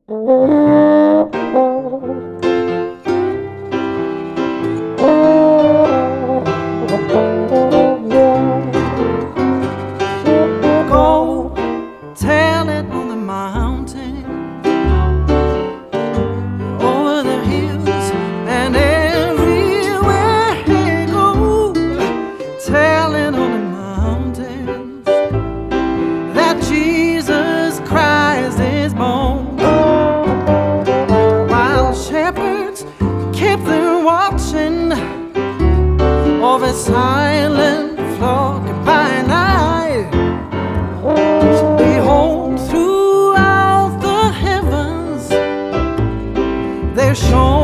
Go tell it on the mountain, over the hills and everywhere you go. Tell it on the mountains that Jesus Christ is born. While shepherds kept them watching over silent flock by night, behold, throughout the heavens there shone